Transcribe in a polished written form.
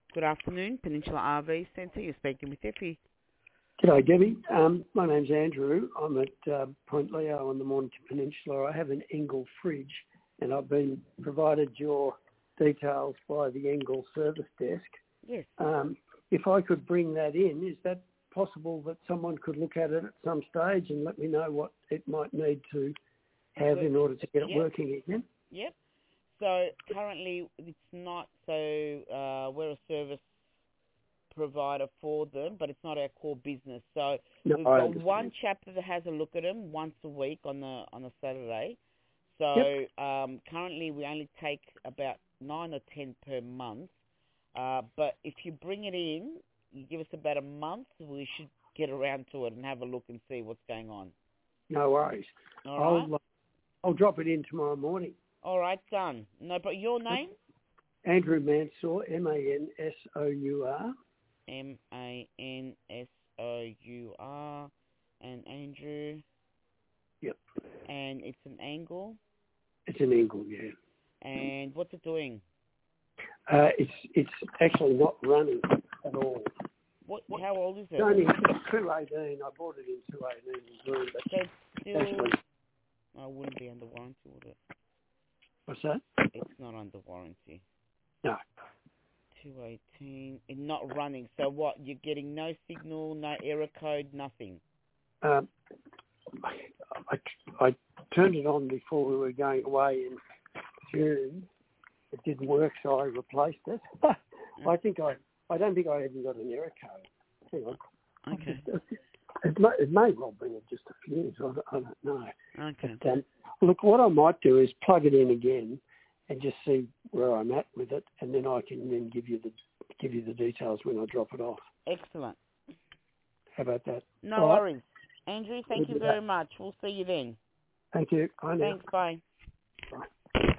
Good afternoon, Peninsula RV Centre. You're speaking with Effie. G'day, Debbie. My name's Andrew. I'm at Point Leo on the Mornington Peninsula. I have an Engel fridge, and I've been provided your details by the Engel service desk. Yes. If I could bring that in, is that possible that someone could look at it at some stage and let me know what it might need to have in order to get it working again? Yep. So currently it's not, we're a service provider for them, but it's not our core business. So we've got one chap that has a look at them once a week on a Saturday. So currently we only take about 9 or 10 per month. But if you bring it in, you give us about a month, we should get around to it and have a look and see what's going on. No worries. All right. I'll drop it in tomorrow morning. All right, done. No, but your name? Andrew Mansour, Mansour. Mansour. And Andrew? Yep. And it's an Engel? It's an Engel, yeah. And what's it doing? It's actually not running at all. How old is it? It's only 218. I bought it in 218 in June, but so still, actually... I wouldn't be under warranty, would it? What's that? It's not under warranty. No. 218. It's not running. So what? You're getting no signal, no error code, nothing? I turned it on before we were going away in June. It didn't work, so I replaced it. I don't think I even got an error code. Hang on. Okay. It may well bring it just a few. I don't know. Okay. But, look, what I might do is plug it in again and just see where I'm at with it, and then I can then give you the details when I drop it off. Excellent. How about that? No worries. Andrew, thank you very much. We'll see you then. Thank you. Bye now. Thanks. Bye. Bye.